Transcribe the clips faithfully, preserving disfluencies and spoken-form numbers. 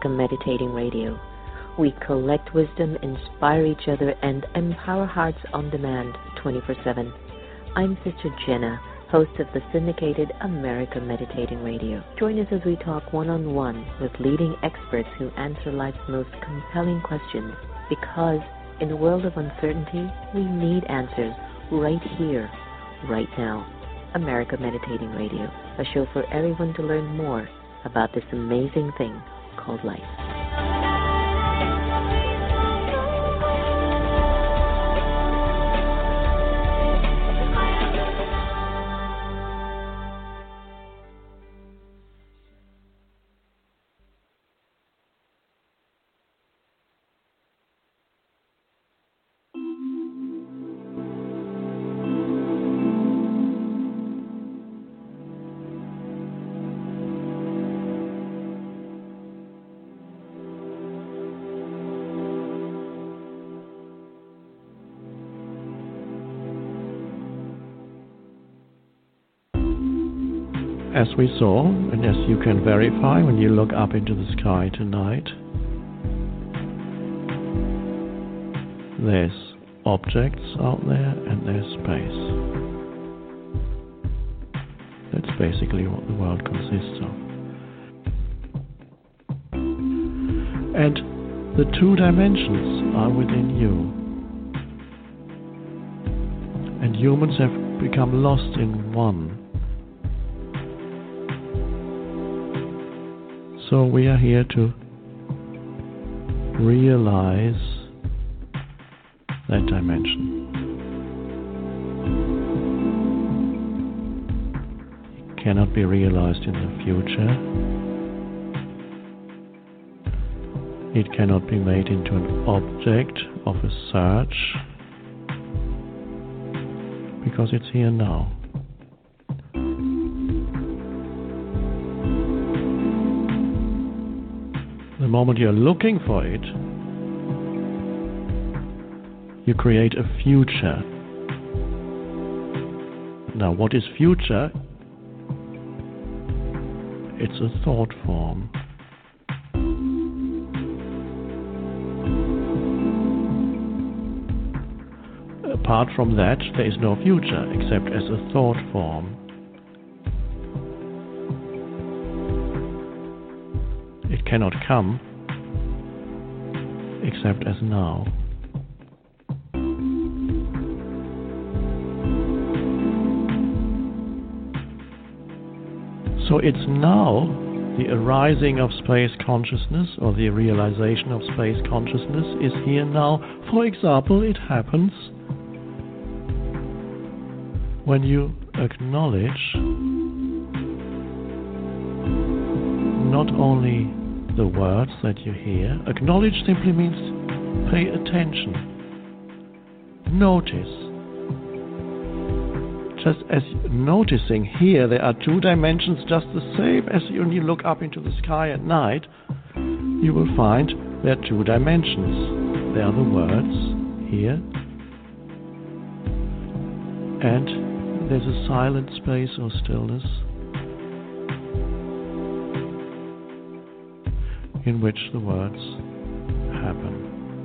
America Meditating Radio. We collect wisdom, inspire each other, and empower hearts on demand twenty-four seven. I'm Sister Jenna, host of the syndicated America Meditating Radio. Join us as we talk one-on-one with leading experts who answer life's most compelling questions, because in a world of uncertainty, we need answers right here, right now. America Meditating Radio, a show for everyone to learn more about this amazing thing called life. As we saw, and as you can verify when you look up into the sky tonight, there's objects out there and there's space. That's basically what the world consists of. And the two dimensions are within you. And humans have become lost in one. So we are here to realize that dimension. It cannot be realized in the future. It cannot be made into an object of a search, because it's here now. The moment you're looking for it, you create a future. Now, what is future? It's a thought form. Apart from that, there is no future except as a thought form. It cannot come except as now. So it's now the arising of space consciousness, or the realization of space consciousness is here now. For example, it happens when you acknowledge not only the words that you hear. Acknowledge simply means pay attention. Notice. Just as noticing here, there are two dimensions just the same as when you look up into the sky at night. You will find there are two dimensions. There are the words here, and there's a silent space or stillness in which the words happen.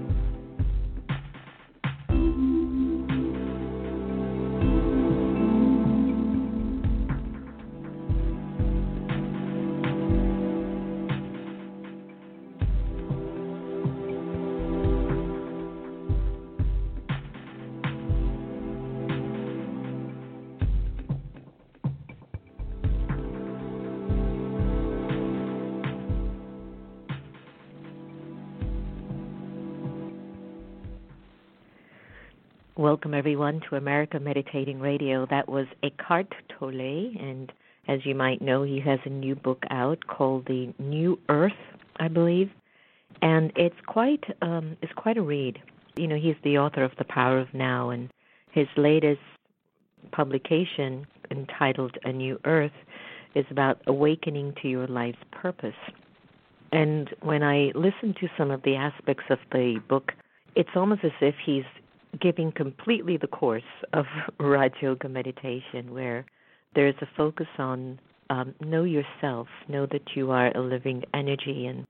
Welcome, everyone, to America Meditating Radio. That was Eckhart Tolle, and as you might know, he has a new book out called The New Earth, I believe, and it's quite um, it's quite a read. You know, he's the author of The Power of Now, and his latest publication, entitled A New Earth, is about awakening to your life's purpose. And when I listen to some of the aspects of the book, it's almost as if he's giving completely the course of Raj Yoga meditation, where there's a focus on um, know yourself, know that you are a living energy, and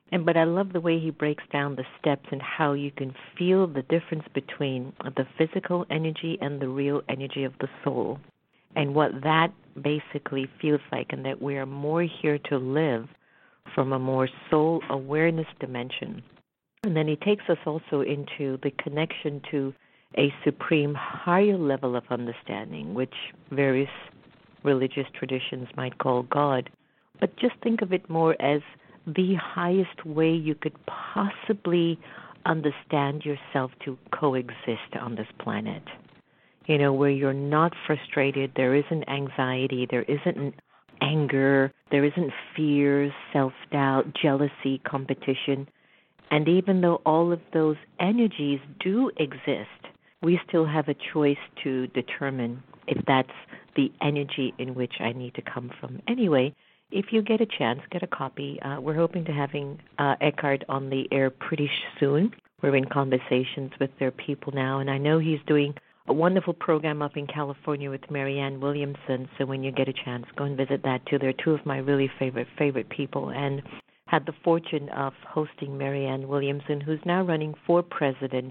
And but I love the way he breaks down the steps and how you can feel the difference between the physical energy and the real energy of the soul, and what that basically feels like, and that we are more here to live from a more soul awareness dimension. And then he takes us also into the connection to a supreme higher level of understanding, which various religious traditions might call God. But just think of it more as the highest way you could possibly understand yourself to coexist on this planet. You know, where you're not frustrated, there isn't anxiety, there isn't anger, there isn't fear, self-doubt, jealousy, competition. And even though all of those energies do exist, we still have a choice to determine if that's the energy in which I need to come from. Anyway, if you get a chance, get a copy. Uh, we're hoping to having uh, Eckhart on the air pretty soon. We're in conversations with their people now, and I know he's doing a wonderful program up in California with Marianne Williamson. So when you get a chance, go and visit that too. They're two of my really favorite favorite people, and had the fortune of hosting Marianne Williamson, who's now running for president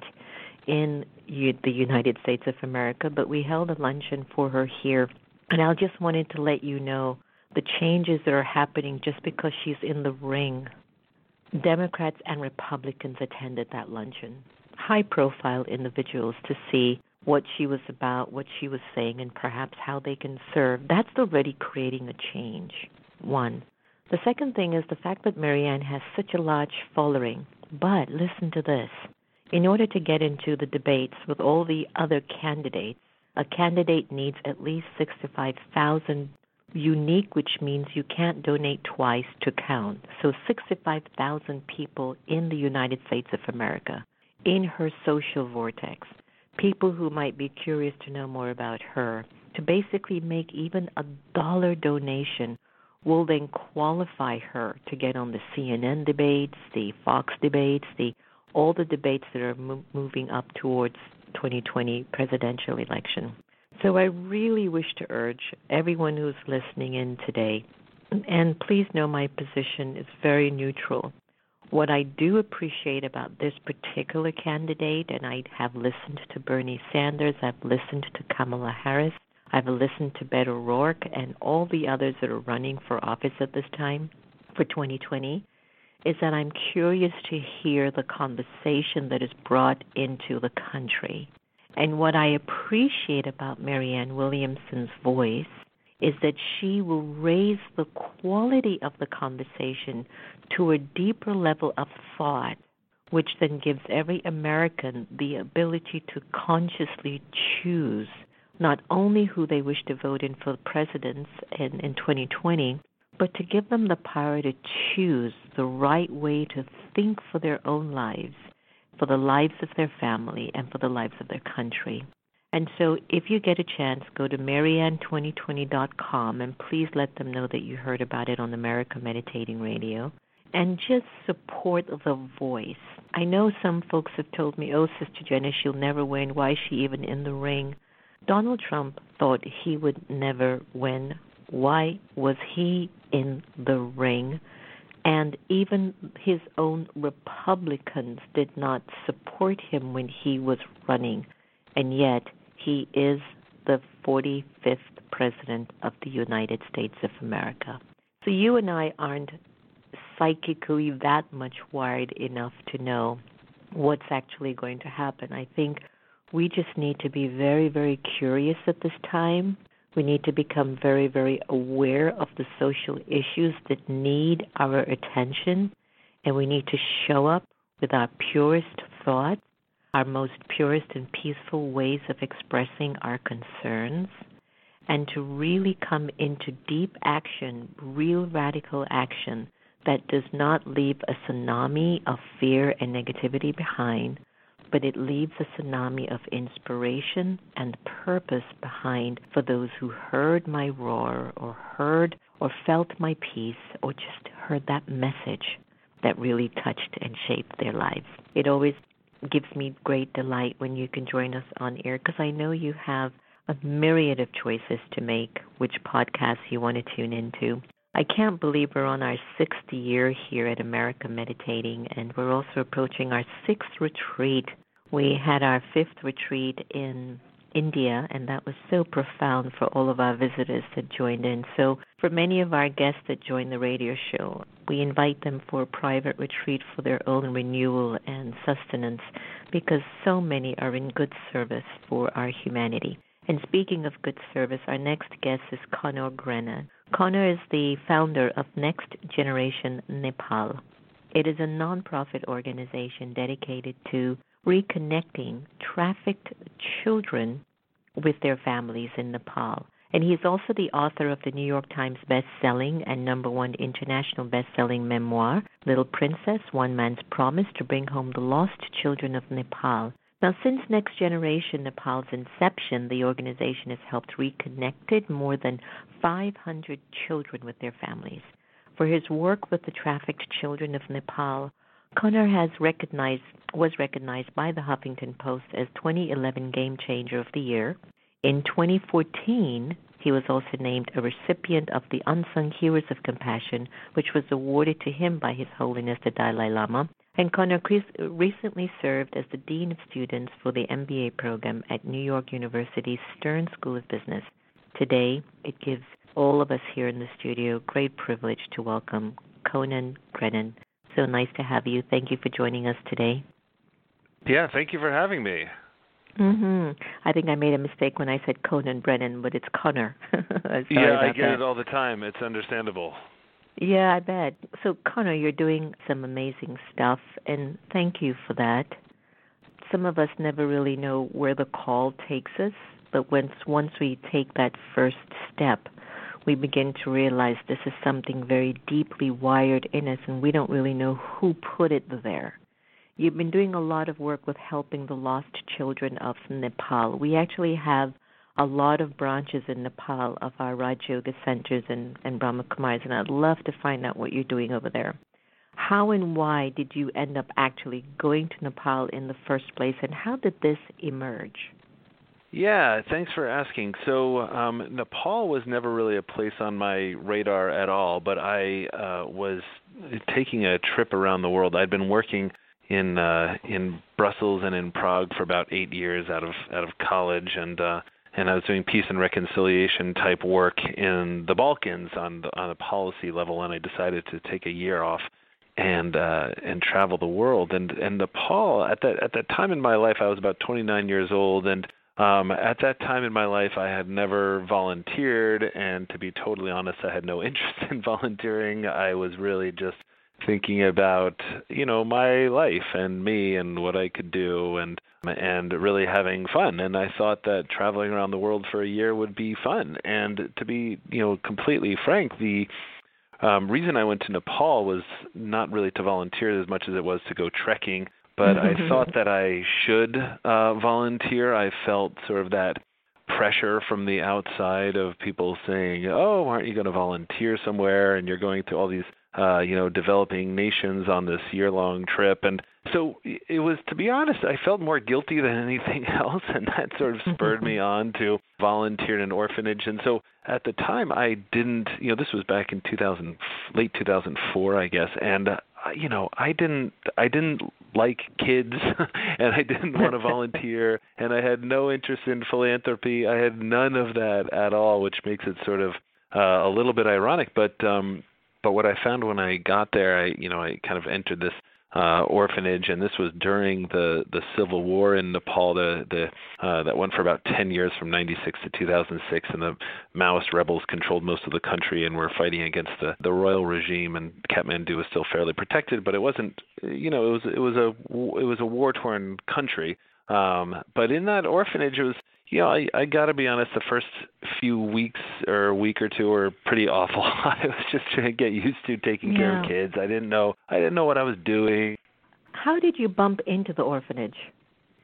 in U- the United States of America. But we held a luncheon for her here, and I just wanted to let you know the changes that are happening just because she's in the ring. Democrats and Republicans attended that luncheon, high-profile individuals, to see what she was about, what she was saying, and perhaps how they can serve. That's already creating a change, one. The second thing is the fact that Marianne has such a large following. But listen to this. In order to get into the debates with all the other candidates, a candidate needs at least sixty-five thousand unique, which means you can't donate twice to count. So sixty-five thousand people in the United States of America, in her social vortex, people who might be curious to know more about her, to basically make even a dollar donation will then qualify her to get on the C N N debates, the Fox debates, the all the debates that are mo- moving up towards twenty twenty presidential election. So I really wish to urge everyone who's listening in today, and please know my position is very neutral. What I do appreciate about this particular candidate, and I have listened to Bernie Sanders, I've listened to Kamala Harris, I've listened to Beto O'Rourke, and all the others that are running for office at this time for twenty twenty, is that I'm curious to hear the conversation that is brought into the country. And what I appreciate about Marianne Williamson's voice is that she will raise the quality of the conversation to a deeper level of thought, which then gives every American the ability to consciously choose not only who they wish to vote in for presidents in, in twenty twenty, but to give them the power to choose the right way to think for their own lives, for the lives of their family, and for the lives of their country. And so if you get a chance, go to marianne twenty twenty dot com, and please let them know that you heard about it on America Meditating Radio, and just support the voice. I know some folks have told me, oh, Sister Jenna, she'll never win. Why is she even in the ring? Donald Trump thought he would never win. Why was he in the ring? And even his own Republicans did not support him when he was running. And yet he is the forty-fifth president of the United States of America. So you and I aren't psychically that much wired enough to know what's actually going to happen. I think we just need to be very, very curious at this time. We need to become very, very aware of the social issues that need our attention, and we need to show up with our purest thoughts, our most purest and peaceful ways of expressing our concerns, and to really come into deep action, real radical action that does not leave a tsunami of fear and negativity behind, but it leaves a tsunami of inspiration and purpose behind for those who heard my roar or heard or felt my peace or just heard that message that really touched and shaped their lives. It always gives me great delight when you can join us on air, because I know you have a myriad of choices to make which podcasts you want to tune into. I can't believe we're on our sixth year here at America Meditating, and we're also approaching our sixth retreat. We had our fifth retreat in India, and that was so profound for all of our visitors that joined in. So for many of our guests that join the radio show, we invite them for a private retreat for their own renewal and sustenance, because so many are in good service for our humanity. And speaking of good service, our next guest is Conor Grennan. Conor is the founder of Next Generation Nepal. It is a nonprofit organization dedicated to reconnecting trafficked children with their families in Nepal. And he is also the author of the New York Times best-selling and number one international best-selling memoir, Little Princess, One Man's Promise to Bring Home the Lost Children of Nepal. Now, since Next Generation Nepal's inception, the organization has helped reconnected more than five hundred children with their families. For his work with the trafficked children of Nepal, Conor has recognized was recognized by the Huffington Post as twenty eleven Game Changer of the Year. In twenty fourteen, he was also named a recipient of the Unsung Heroes of Compassion, which was awarded to him by His Holiness the Dalai Lama. And Conor recently served as the Dean of Students for the M B A program at New York University's Stern School of Business. Today, it gives all of us here in the studio great privilege to welcome Conor Grennan. So nice to have you. Thank you for joining us today. Yeah, thank you for having me. Mm-hmm. I think I made a mistake when I said Conor Brennan, but it's Conor. Yeah, I get that. it all the time. It's understandable. Yeah, I bet. So, Conor, you're doing some amazing stuff, and thank you for that. Some of us never really know where the call takes us, but once once we take that first step, we begin to realize this is something very deeply wired in us, and we don't really know who put it there. You've been doing a lot of work with helping the lost children of Nepal. We actually have a lot of branches in Nepal of our Raj Yoga centers and, and Brahma Kumaris, and I'd love to find out what you're doing over there. How and why did you end up actually going to Nepal in the first place, and how did this emerge? Yeah, thanks for asking. So um, Nepal was never really a place on my radar at all, but I uh, was taking a trip around the world. I'd been working in uh, in Brussels and in Prague for about eight years out of out of college, and uh, and I was doing peace and reconciliation type work in the Balkans on the, on a policy level, and I decided to take a year off and uh, and travel the world. And and Nepal, at that at that time in my life, I was about twenty-nine years old, and um, at that time in my life, I had never volunteered, and to be totally honest, I had no interest in volunteering. I was really just thinking about, you know, my life and me and what I could do, and and really having fun. And I thought that traveling around the world for a year would be fun. And to be, you know, completely frank, the um, reason I went to Nepal was not really to volunteer as much as it was to go trekking, but I thought that I should uh, volunteer. I felt sort of that pressure from the outside of people saying, oh, aren't you going to volunteer somewhere? And you're going to all these Uh, you know, developing nations on this year-long trip. And so it was, to be honest, I felt more guilty than anything else, and that sort of spurred me on to volunteer in an orphanage. And so at the time, I didn't, you know, this was back in two thousand, late two thousand four, I guess, and, uh, you know, I didn't, I didn't like kids, and I didn't want to volunteer, and I had no interest in philanthropy. I had none of that at all, which makes it sort of uh, a little bit ironic, but um But what I found when I got there, I, you know, I kind of entered this uh, orphanage, and this was during the, the civil war in Nepal, the the uh, that went for about ten years, from ninety-six to two thousand six, and the Maoist rebels controlled most of the country and were fighting against the, the royal regime. And Kathmandu was still fairly protected, but it wasn't, you know, it was it was a it was a war-torn country. Um, but in that orphanage, it was. You know, I, I got to be honest, the first few weeks or a week or two were pretty awful. I was just trying to get used to taking yeah. care of kids. I didn't know I didn't know what I was doing. How did you bump into the orphanage?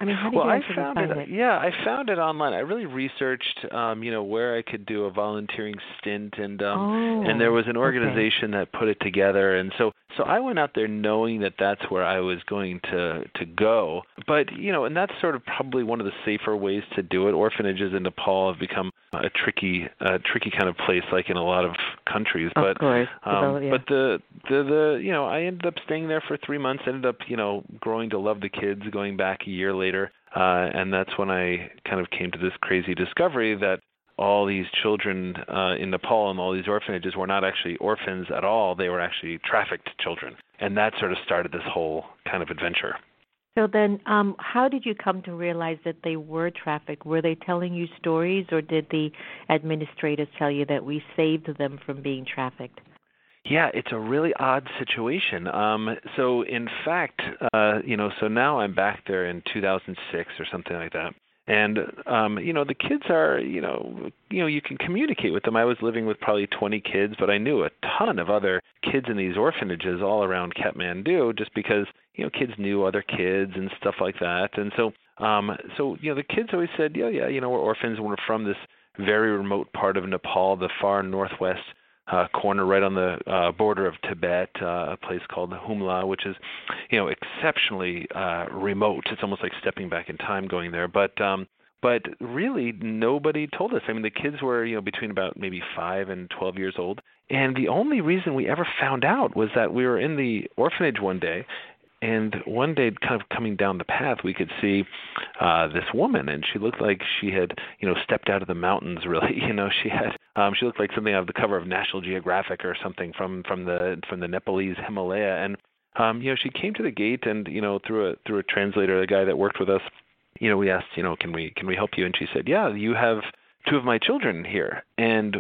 I mean, how did well, you I actually found find it, it? Yeah, I found it online. I really researched, um, you know, where I could do a volunteering stint, and um, Oh, and there was an okay. organization that put it together, and so so I went out there knowing that that's where I was going to to go. But you know, and that's sort of probably one of the safer ways to do it. Orphanages in Nepal have become a tricky, uh, tricky kind of place, like in a lot of countries. Of but course. um, Well, yeah. but the, the the you know, I ended up staying there for three months. Ended up you know growing to love the kids. Going back a year later, uh, and that's when I kind of came to this crazy discovery that all these children uh, in Nepal and all these orphanages were not actually orphans at all. They were actually trafficked children, and that sort of started this whole kind of adventure. So then, um, how did you come to realize that they were trafficked? Were they telling you stories, or did the administrators tell you that we saved them from being trafficked? Yeah, it's a really odd situation. Um, so in fact, uh, you know, so now I'm back there in two thousand six or something like that. And um, you know, the kids are, you know, you know, you can communicate with them. I was living with probably twenty kids, but I knew a ton of other kids in these orphanages all around Kathmandu, just because you know kids knew other kids and stuff like that. And so, um, so you know, the kids always said, yeah, yeah, you know, we're orphans. We're from this very remote part of Nepal, the far northwest Uh, corner right on the uh, border of Tibet, uh, a place called Humla, which is, you know, exceptionally uh, remote. It's almost like stepping back in time going there. But um, but really, nobody told us. I mean, the kids were, you know, between about maybe five and twelve years old, and the only reason we ever found out was that we were in the orphanage one day. And one day, kind of coming down the path, we could see uh, this woman, and she looked like she had, you know, stepped out of the mountains. Really, you know, she had, um, she looked like something out of the cover of National Geographic or something from from the from the Nepalese Himalaya. And um, you know, she came to the gate, and you know, through a through a translator, the guy that worked with us, you know, we asked, you know, can we can we help you? And she said, yeah, you have two of my children here. And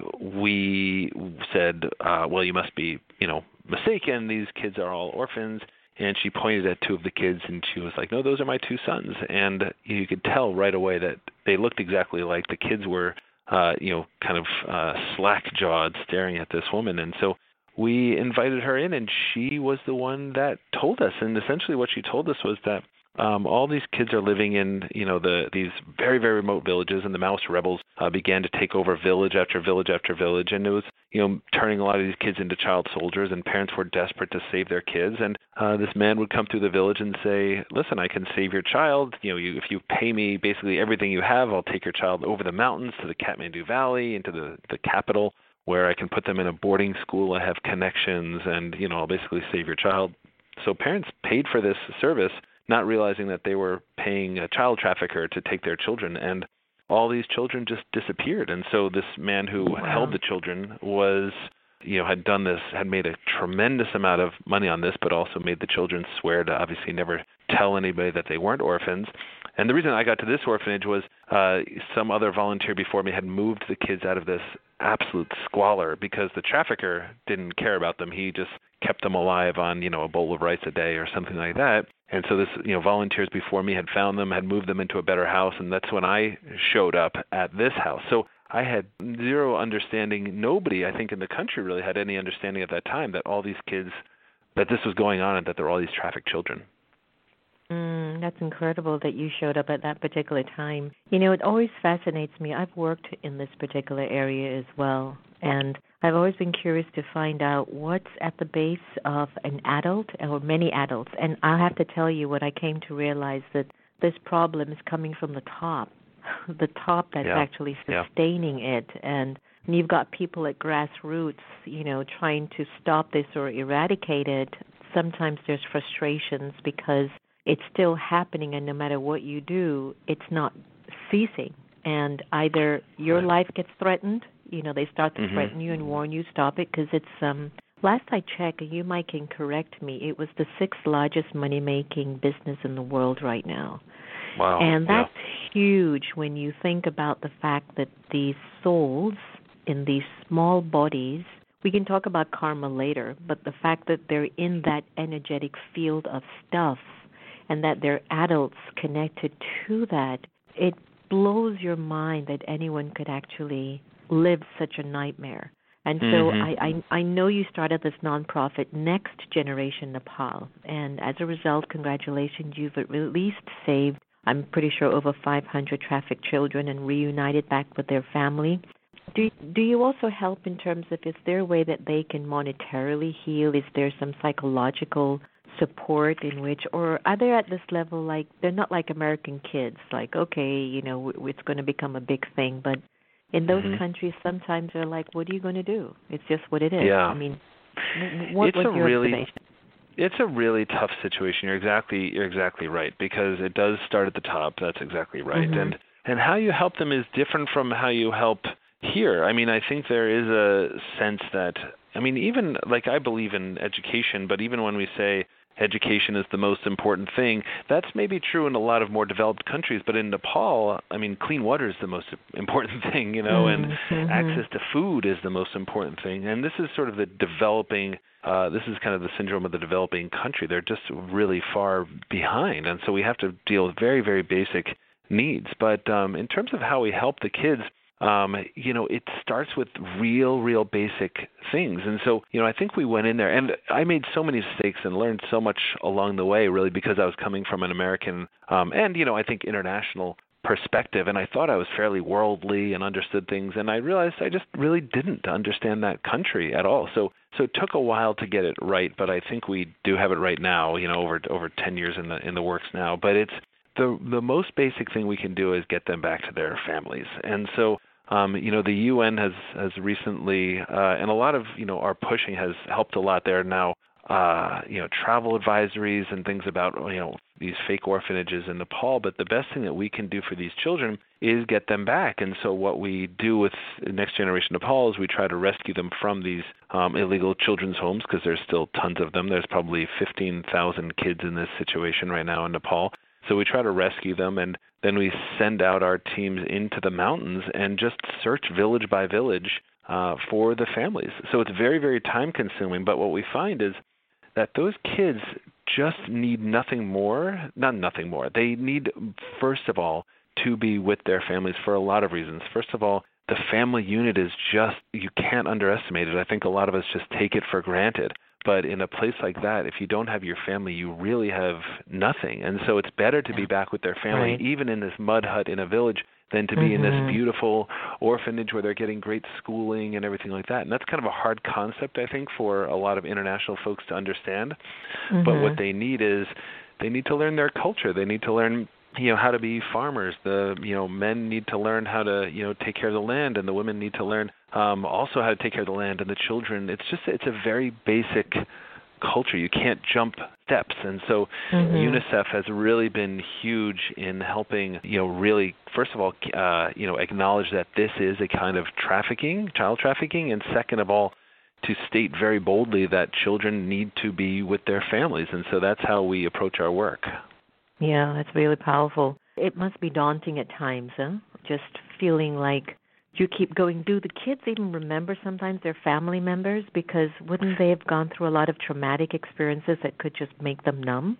we said, uh, well, you must be, you know, mistaken. These kids are all orphans. And she pointed at two of the kids, and she was like, no, those are my two sons. And you could tell right away that they looked exactly like the kids were, uh, you know, kind of uh, slack-jawed staring at this woman. And so we invited her in, and she was the one that told us. And essentially what she told us was that Um, all these kids are living in, you know, the these very, very remote villages, and the Maoist rebels uh, began to take over village after village after village, and it was, you know, turning a lot of these kids into child soldiers, and parents were desperate to save their kids, and uh, this man would come through the village and say, listen, I can save your child, you know, you, if you pay me basically everything you have, I'll take your child over the mountains to the Kathmandu Valley, into the, the capital, where I can put them in a boarding school, I have connections, and, you know, I'll basically save your child. So parents paid for this service, not realizing that they were paying a child trafficker to take their children, and all these children just disappeared. And so this man who wow. held the children was, you know, had done this, had made a tremendous amount of money on this, but also made the children swear to obviously never tell anybody that they weren't orphans. And the reason I got to this orphanage was uh, some other volunteer before me had moved the kids out of this absolute squalor because the trafficker didn't care about them. He just kept them alive on, you know, a bowl of rice a day or something like that. And so this, you know, volunteers before me had found them, had moved them into a better house, and that's when I showed up at this house. So I had zero understanding. Nobody, I think, in the country really had any understanding at that time that all these kids, that this was going on and that there were all these trafficked children. Mm, that's incredible that you showed up at that particular time. You know, it always fascinates me. I've worked in this particular area as well, and I've always been curious to find out what's at the base of an adult or many adults. And I have to tell you what I came to realize, that this problem is coming from the top, the top that's yeah. actually sustaining yeah. it. And you've got people at grassroots, you know, trying to stop this or eradicate it. Sometimes there's frustrations because it's still happening, and no matter what you do, it's not ceasing. And either your right. life gets threatened, you know, they start to mm-hmm. threaten you and warn you, stop it, because it's, um, last I checked, and you might can correct me, it was the sixth largest money-making business in the world right now. Wow. And that's yeah. huge when you think about the fact that these souls in these small bodies, we can talk about karma later, but the fact that they're in that energetic field of stuff and that they're adults connected to that, it blows your mind that anyone could actually live such a nightmare. And so mm-hmm. I, I I know you started this nonprofit, Next Generation Nepal, and as a result, congratulations, you've at least saved I'm pretty sure over five hundred trafficked children and reunited back with their family. Do do you also help in terms of, is there a way that they can monetarily heal? Is there some psychological support in which, or are they at this level like, they're not like American kids, like, okay, you know, it's going to become a big thing, but in those mm-hmm. countries sometimes they're like, what are you going to do? It's just what it is. Yeah. I mean, what it's was a your really, observation? It's a really tough situation. You're exactly you're exactly right, because it does start at the top. That's exactly right. Mm-hmm. And and how you help them is different from how you help here. I mean, I think there is a sense that, I mean, even like I believe in education, but even when we say education is the most important thing, that's maybe true in a lot of more developed countries. But in Nepal, I mean, clean water is the most important thing, you know, and mm-hmm. access to food is the most important thing. And this is sort of the developing, uh, this is kind of the syndrome of the developing country. They're just really far behind. And so we have to deal with very, very basic needs. But um, in terms of how we help the kids, Um, you know, it starts with real, real basic things. And so, you know, I think we went in there, and I made so many mistakes and learned so much along the way, really, because I was coming from an American um, and, you know, I think international perspective. And I thought I was fairly worldly and understood things. And I realized I just really didn't understand that country at all. So so it took a while to get it right, but I think we do have it right now, you know, over over ten years in the in the works now. But it's the the most basic thing we can do is get them back to their families. And so Um, you know, the U N has, has recently, uh, and a lot of, you know, our pushing has helped a lot. There are now, uh, you know, travel advisories and things about, you know, these fake orphanages in Nepal. But the best thing that we can do for these children is get them back. And so what we do with Next Generation Nepal is we try to rescue them from these um, illegal children's homes, because there's still tons of them. There's probably fifteen thousand kids in this situation right now in Nepal. So we try to rescue them, and then we send out our teams into the mountains and just search village by village uh, for the families. So it's very, very time-consuming, but what we find is that those kids just need nothing more, not nothing more. They need, first of all, to be with their families for a lot of reasons. First of all, the family unit is just, you can't underestimate it. I think a lot of us just take it for granted. But in a place like that, if you don't have your family, you really have nothing. And so it's better to be back with their family, right. even in this mud hut in a village, than to be mm-hmm. in this beautiful orphanage where they're getting great schooling and everything like that. And that's kind of a hard concept, I think, for a lot of international folks to understand. Mm-hmm. But what they need is they need to learn their culture. They need to learn, you know, how to be farmers. The, you know, men need to learn how to, you know, take care of the land, and the women need to learn um, also how to take care of the land, and the children. It's just, it's a very basic culture. You can't jump steps. And so mm-hmm. UNICEF has really been huge in helping, you know, really, first of all, uh, you know, acknowledge that this is a kind of trafficking, child trafficking, and second of all, to state very boldly that children need to be with their families. And so that's how we approach our work. Yeah, that's really powerful. It must be daunting at times, huh? Just feeling like you keep going. Do the kids even remember sometimes their family members? Because wouldn't they have gone through a lot of traumatic experiences that could just make them numb?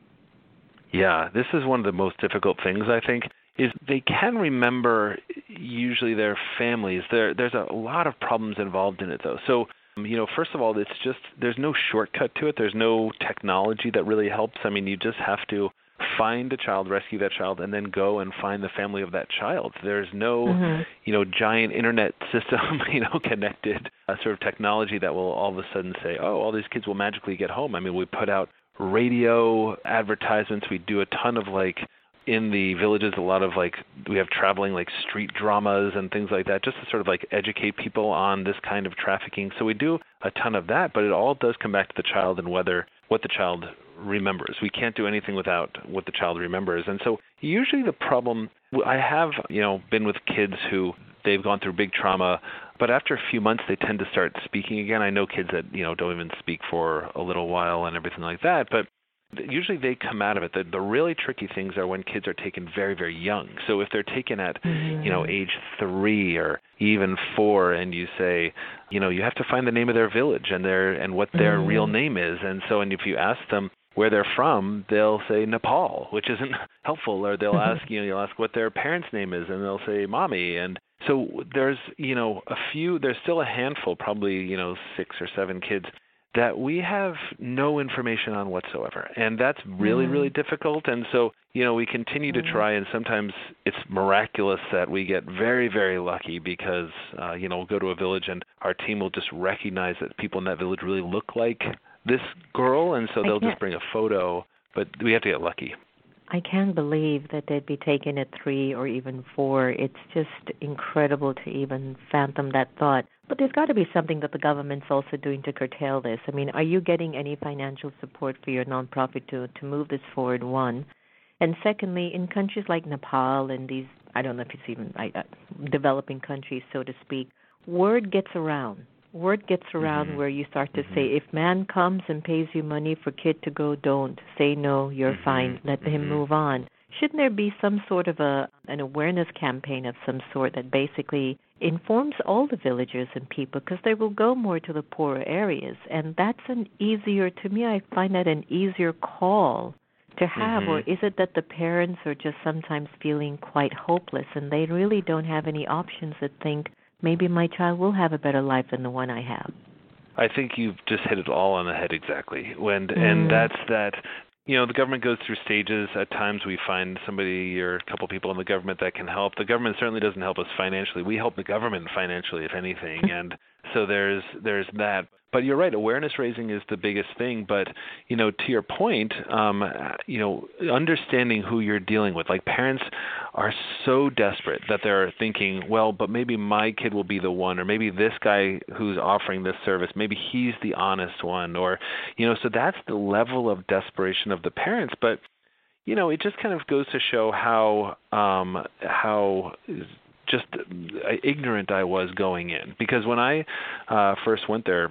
Yeah, this is one of the most difficult things, I think, is they can remember usually their families. There, there's a lot of problems involved in it, though. So, you know, first of all, it's just, there's no shortcut to it. There's no technology that really helps. I mean, you just have to find a child, rescue that child, and then go and find the family of that child. There's no, mm-hmm. you know, giant internet system, you know, connected uh, sort of technology that will all of a sudden say, oh, all these kids will magically get home. I mean, we put out radio advertisements. We do a ton of, like, in the villages, a lot of, like, we have traveling, like, street dramas and things like that, just to sort of, like, educate people on this kind of trafficking. So we do a ton of that, but it all does come back to the child and whether, what the child remembers. We can't do anything without what the child remembers. And so usually the problem, I have, you know, been with kids who they've gone through big trauma, but after a few months they tend to start speaking again. I know kids that, you know, don't even speak for a little while and everything like that, but usually they come out of it. The, the really tricky things are when kids are taken very, very young. So if they're taken at, mm-hmm. you know, age three or even four, and you say, you know, you have to find the name of their village and their and what their mm-hmm. real name is. And so, and if you ask them where they're from, they'll say Nepal, which isn't helpful. Or they'll ask, you know, you'll ask what their parents' name is, and they'll say mommy. And so there's, you know, a few. There's still a handful, probably, you know, six or seven kids that we have no information on whatsoever. And that's really, mm-hmm. really difficult. And so, you know, we continue to try, and sometimes it's miraculous that we get very, very lucky because, uh, you know, we'll go to a village and our team will just recognize that people in that village really look like this girl, and so they'll just bring a photo, but we have to get lucky. I can't believe that they'd be taken at three or even four. It's just incredible to even fathom that thought. But there's got to be something that the government's also doing to curtail this. I mean, are you getting any financial support for your nonprofit to, to move this forward, one? And secondly, in countries like Nepal and these, I don't know if it's even uh, developing countries, so to speak, word gets around. Word gets around mm-hmm. where you start to mm-hmm. say, if man comes and pays you money for kid to go, don't. Say no, you're mm-hmm. fine. Let mm-hmm. him move on. Shouldn't there be some sort of a an awareness campaign of some sort that basically informs all the villagers and people, because they will go more to the poorer areas, and that's an easier, to me, I find that an easier call to have, mm-hmm. or is it that the parents are just sometimes feeling quite hopeless and they really don't have any options that think, maybe my child will have a better life than the one I have? I think you've just hit it all on the head exactly. When, mm. And that's that, you know, the government goes through stages. At times we find somebody or a couple people in the government that can help. The government certainly doesn't help us financially. We help the government financially, if anything. And so there's there's that. But you're right, awareness raising is the biggest thing. But, you know, to your point, um, you know, understanding who you're dealing with. Like, parents are so desperate that they're thinking, well, but maybe my kid will be the one, or maybe this guy who's offering this service, maybe he's the honest one, or, you know, so that's the level of desperation of the parents. But, you know, it just kind of goes to show how um, how just ignorant I was going in. Because when I uh, first went there,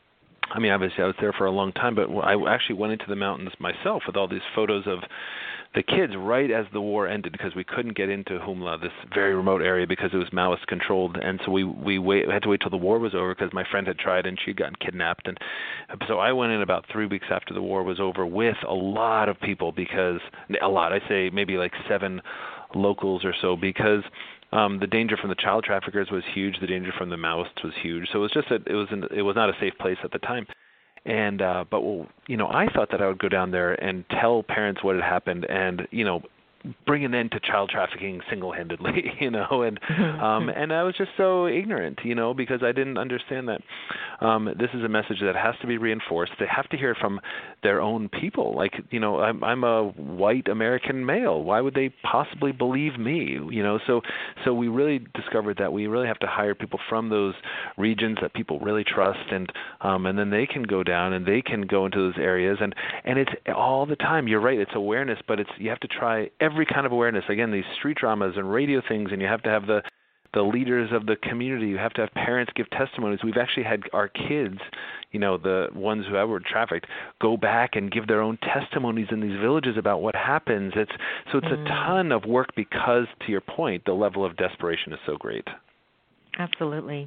I mean, obviously I was there for a long time, but I actually went into the mountains myself with all these photos of the kids right as the war ended, because we couldn't get into Humla, this very remote area, because it was Maoist controlled, and so we we, wait, we had to wait till the war was over, because my friend had tried and she'd gotten kidnapped, and so I went in about three weeks after the war was over with a lot of people, because a lot, I say maybe like seven locals or so, because Um, the danger from the child traffickers was huge. The danger from the Maoists was huge. So it was just that it was in, it was not a safe place at the time. And uh, but well, you know, I thought that I would go down there and tell parents what had happened, and you know, bring an end to child trafficking single-handedly, you know, and um, and I was just so ignorant, you know, because I didn't understand that um, this is a message that has to be reinforced. They have to hear it from their own people. Like, you know, I'm, I'm a white American male. Why would they possibly believe me? You know, so so we really discovered that we really have to hire people from those regions that people really trust, and um, and then they can go down and they can go into those areas, and and it's all the time. You're right. It's awareness, but it's you have to try every Every kind of awareness. Again, these street dramas and radio things, and you have to have the, the leaders of the community. You have to have parents give testimonies. We've actually had our kids, you know, the ones who were trafficked, go back and give their own testimonies in these villages about what happens. It's so it's mm. a ton of work because, to your point, the level of desperation is so great. Absolutely.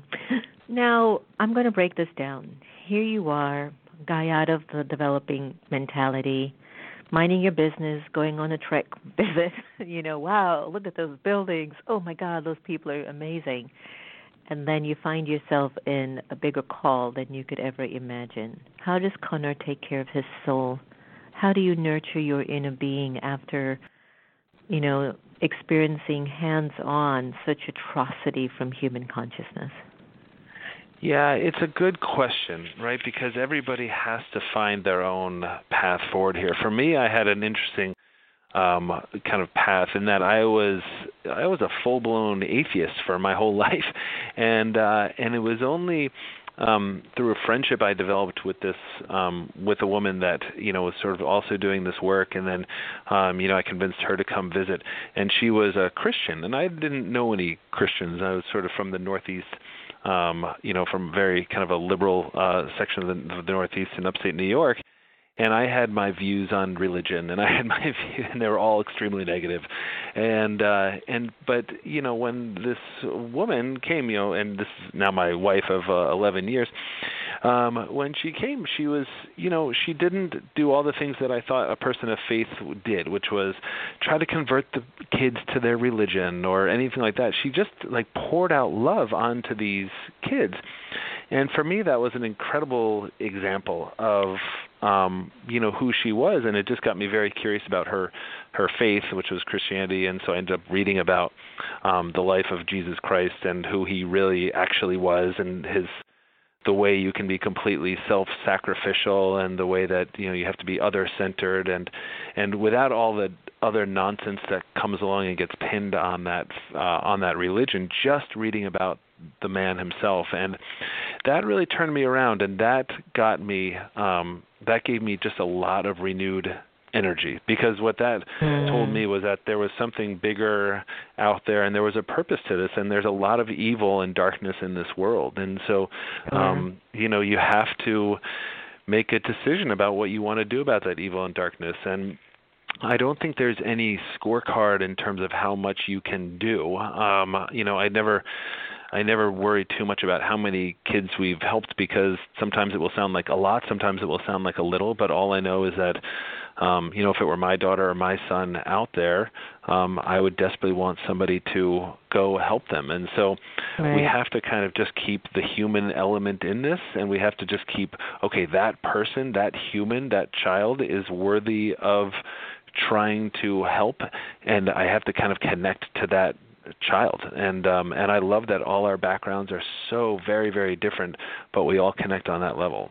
Now, I'm going to break this down. Here you are, a guy out of the developing mentality, minding your business, going on a trek visit, you know, wow, look at those buildings. Oh, my God, those people are amazing. And then you find yourself in a bigger call than you could ever imagine. How does Connor take care of his soul? How do you nurture your inner being after, you know, experiencing hands-on such atrocity from human consciousness? Yeah, it's a good question, right? Because everybody has to find their own path forward here. For me, I had an interesting um, kind of path in that I was I was a full-blown atheist for my whole life, and uh, and it was only um, through a friendship I developed with this um, with a woman that you know was sort of also doing this work, and then um, you know I convinced her to come visit, and she was a Christian, and I didn't know any Christians. I was sort of from the Northeast. Um, you know, from very kind of a liberal uh, section of the, of the Northeast in upstate New York, and I had my views on religion, and I had my view, and they were all extremely negative. And uh, and but you know, when this woman came, you know, and this is now my wife of uh, eleven years. Um, when she came, she was, you know, she didn't do all the things that I thought a person of faith did, which was try to convert the kids to their religion or anything like that. She just like poured out love onto these kids. and for me, that was an incredible example of um, you know who she was, and it just got me very curious about her her faith, which was Christianity, and so I ended up reading about um, the life of Jesus Christ and who he really actually was, and his the way you can be completely self-sacrificial, and the way that you know you have to be other-centered, and and without all the other nonsense that comes along and gets pinned on that uh, on that religion. Just reading about the man himself, and that really turned me around, and that got me um, that gave me just a lot of renewed energy, because what that mm. told me was that there was something bigger out there, and there was a purpose to this, and there's a lot of evil and darkness in this world, and so um, mm. you know you have to make a decision about what you want to do about that evil and darkness. And I don't think there's any scorecard in terms of how much you can do. Um, you know, I never I never worry too much about how many kids we've helped, because sometimes it will sound like a lot, sometimes it will sound like a little, but all I know is that Um, you know, if it were my daughter or my son out there, um, I would desperately want somebody to go help them. And so right. we have to kind of just keep the human element in this, and we have to just keep, okay, that person, that human, that child is worthy of trying to help, and I have to kind of connect to that child. And um, and I love that all our backgrounds are so very, very different, but we all connect on that level.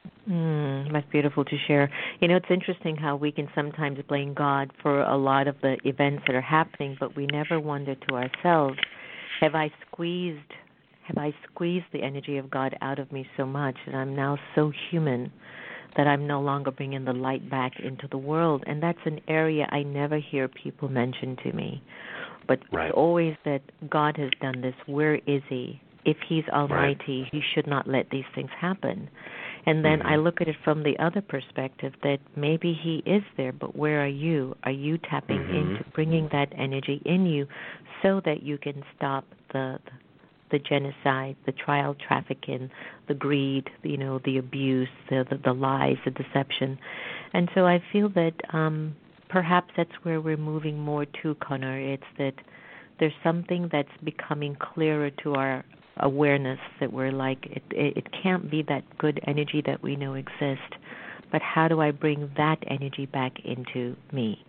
Mm, that's beautiful to share. You know, it's interesting how we can sometimes blame God for a lot of the events that are happening, but we never wonder to ourselves, have I squeezed, have I squeezed the energy of God out of me so much that I'm now so human that I'm no longer bringing the light back into the world? And that's an area I never hear people mention to me. But right. it's always that God has done this. Where is he? If he's almighty, right. he should not let these things happen. And then mm-hmm. I look at it from the other perspective, that maybe he is there, but where are you? Are you tapping mm-hmm. into bringing that energy in you so that you can stop the, the the genocide, the child trafficking, the greed, you know, the abuse, the, the, the lies, the deception? And so I feel that um, perhaps that's where we're moving more to, Connor. It's that there's something that's becoming clearer to our awareness, that we're like, it, it, it can't be that good energy that we know exists, but how do I bring that energy back into me?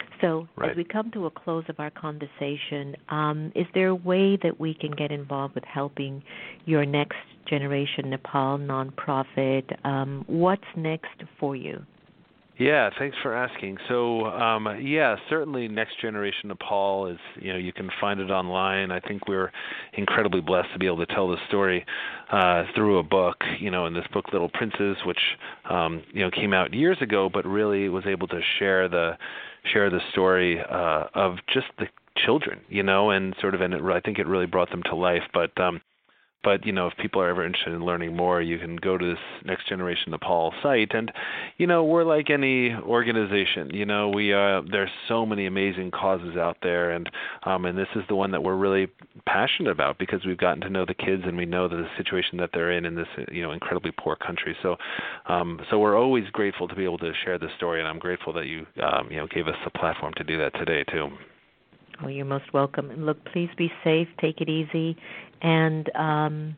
So right. as we come to a close of our conversation, um, is there a way that we can get involved with helping your Next Generation Nepal nonprofit? Um, what's next for you? Yeah, thanks for asking. So, um, yeah, certainly Next Generation Nepal is, you know, you can find it online. I think we're incredibly blessed to be able to tell the story uh, through a book, you know, in this book, Little Princes, which, um, you know, came out years ago, but really was able to share the share the story uh, of just the children, you know, and sort of, and it, I think it really brought them to life. But, um, But, you know, if people are ever interested in learning more, you can go to this Next Generation Nepal site. And, you know, we're like any organization. You know, we uh, there's so many amazing causes out there. And um, and this is the one that we're really passionate about, because we've gotten to know the kids, and we know the situation that they're in in this, you know, incredibly poor country. So um, so we're always grateful to be able to share this story. And I'm grateful that you, um, you know, gave us the platform to do that today, too. Well, you're most welcome. And look, please be safe, take it easy, and um,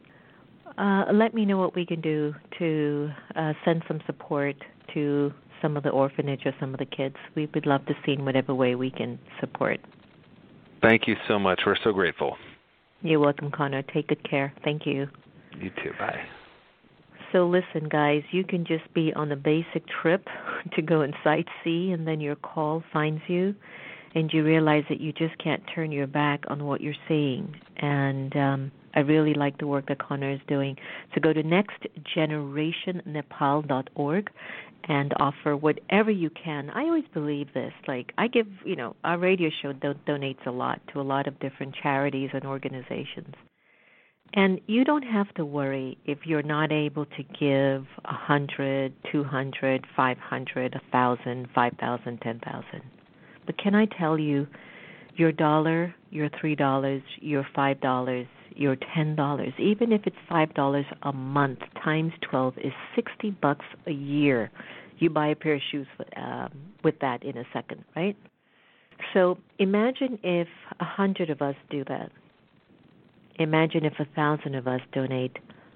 uh, let me know what we can do to uh, send some support to some of the orphanage or some of the kids. We would love to see in whatever way we can support. Thank you so much. We're so grateful. You're welcome, Connor. Take good care. Thank you. You too. Bye. So listen, guys, you can just be on a basic trip to go and sightsee, and then your call finds you, and you realize that you just can't turn your back on what you're seeing. And um, I really like the work that Connor is doing. So go to next generation nepal dot org and offer whatever you can. I always believe this. Like, I give, you know, our radio show do- donates a lot to a lot of different charities and organizations. And you don't have to worry if you're not able to give a hundred, two hundred, five hundred, a thousand, five thousand, ten thousand. But can I tell you, your dollar, your three dollars, your five dollars, your ten dollars, even if it's five dollars a month times twelve is sixty bucks a year. You buy a pair of shoes um, with that in a second, right? So imagine if a hundred of us do that. Imagine if a thousand of us donate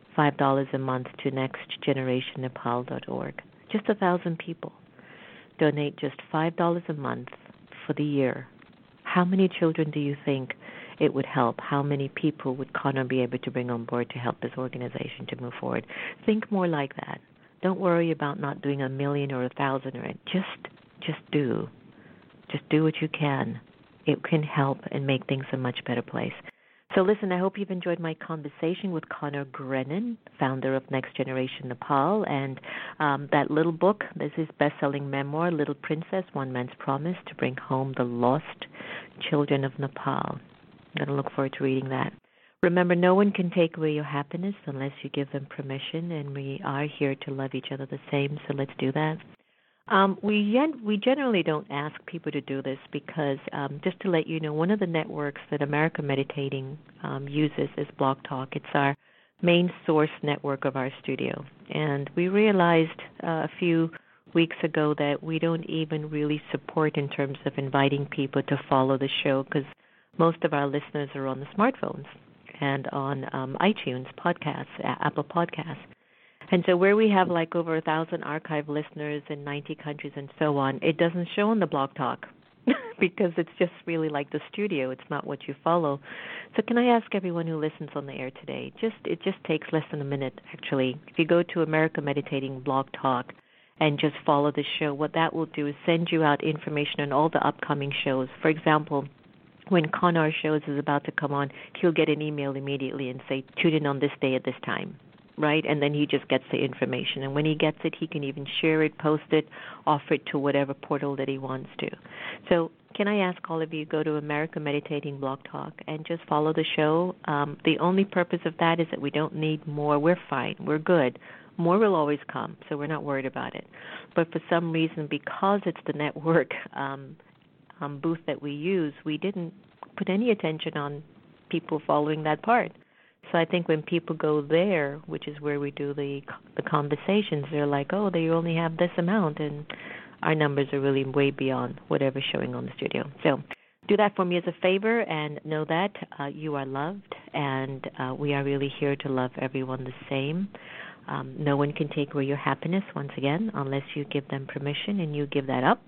five dollars a month to next generation nepal dot org. Just a thousand people. Donate just five dollars a month for the year. How many children do you think it would help? How many people would Connor be able to bring on board to help this organization to move forward? Think more like that. Don't worry about not doing a million or a thousand or it. Just, just do. Just do what you can. It can help and make things a much better place. So listen, I hope you've enjoyed my conversation with Connor Grennan, founder of Next Generation Nepal, and um, that little book, this is best-selling memoir, Little Princess, One Man's Promise to Bring Home the Lost Children of Nepal. I'm going to look forward to reading that. Remember, no one can take away your happiness unless you give them permission, and we are here to love each other the same, so let's do that. Um, we gen- we generally don't ask people to do this because, um, just to let you know, one of the networks that America Meditating um, uses is Blog Talk. It's our main source network of our studio. And we realized uh, a few weeks ago that we don't even really support in terms of inviting people to follow the show because most of our listeners are on the smartphones and on um, iTunes, podcasts, Apple Podcasts. And so where we have like over a thousand archive listeners in ninety countries and so on, it doesn't show on the Blog Talk because it's just really like the studio. It's not what you follow. So can I ask everyone who listens on the air today, just it just takes less than a minute, actually. If you go to America Meditating Blog Talk and just follow the show, what that will do is send you out information on all the upcoming shows. For example, when Connor shows is about to come on, he'll get an email immediately and say, tune in on this day at this time. Right, and then he just gets the information. And when he gets it, he can even share it, post it, offer it to whatever portal that he wants to. So can I ask all of you, go to America Meditating Blog Talk and just follow the show. Um, the only purpose of that is that we don't need more. We're fine. We're good. More will always come, so we're not worried about it. But for some reason, because it's the network um, um, booth that we use, we didn't put any attention on people following that part. So I think when people go there, which is where we do the the conversations, they're like, oh, they only have this amount, and our numbers are really way beyond whatever's showing on the studio. So do that for me as a favor and know that uh, you are loved, and uh, we are really here to love everyone the same. Um, no one can take away your happiness, once again, unless you give them permission and you give that up.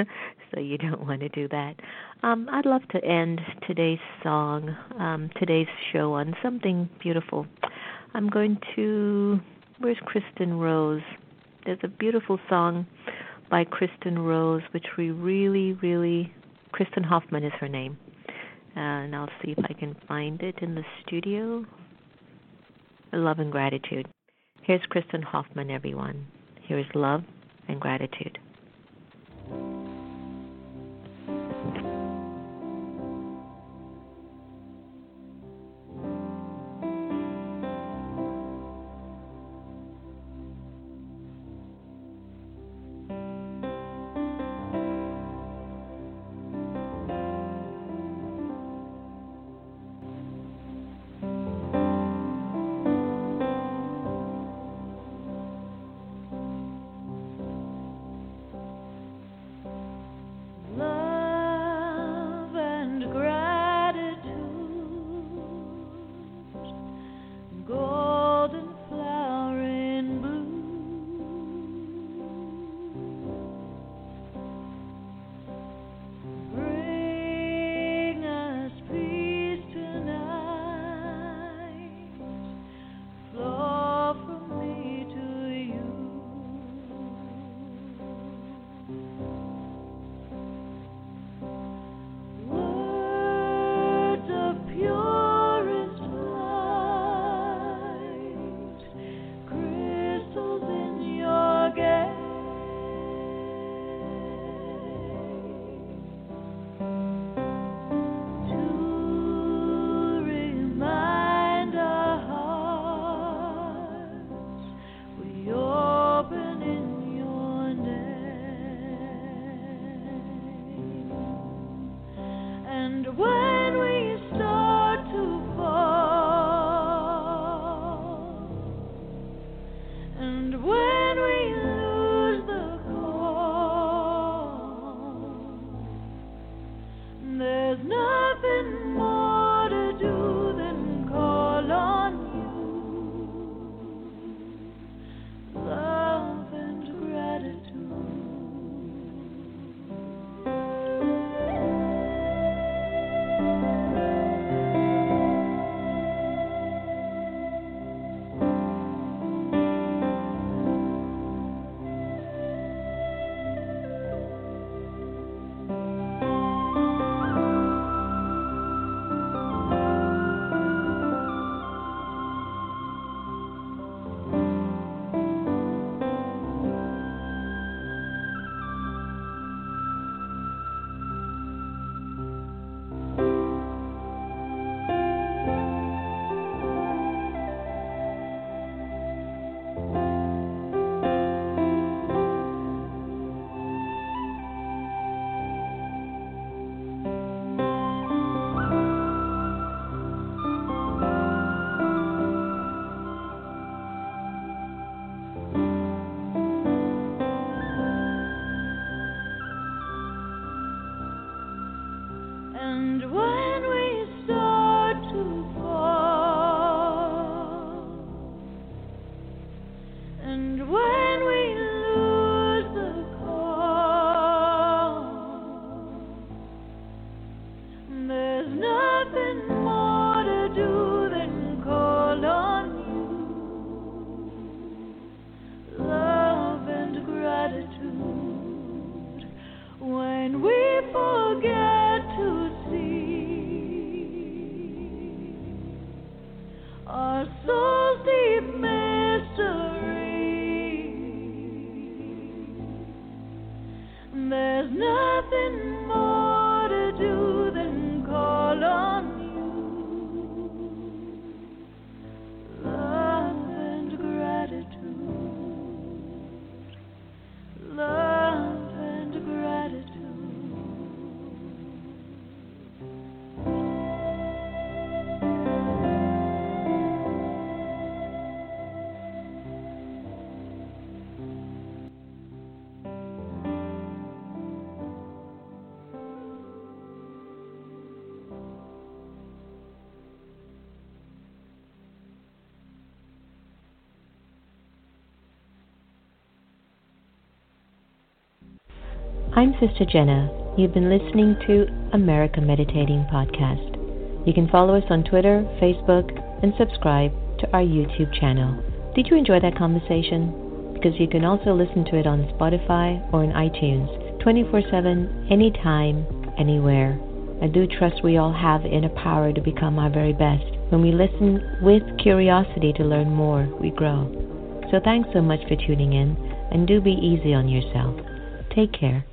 So you don't want to do that. Um, I'd love to end today's song, um, today's show on something beautiful. I'm going to, where's Kristen Rose? There's a beautiful song by Kristen Rose, which we really, really, Kristen Hoffman is her name. Uh, and I'll see if I can find it in the studio. Love and Gratitude. Here's Kristen Hoffman, everyone. Here's Love and Gratitude. There's nothing more to do than call on you. Love and gratitude. Love and gratitude. I'm Sister Jenna. You've been listening to America Meditating Podcast. You can follow us on Twitter, Facebook, and subscribe to our YouTube channel. Did you enjoy that conversation? Because you can also listen to it on Spotify or in iTunes, twenty-four seven, anytime, anywhere. I do trust we all have the inner power to become our very best. When we listen with curiosity to learn more, we grow. So thanks so much for tuning in, and do be easy on yourself. Take care.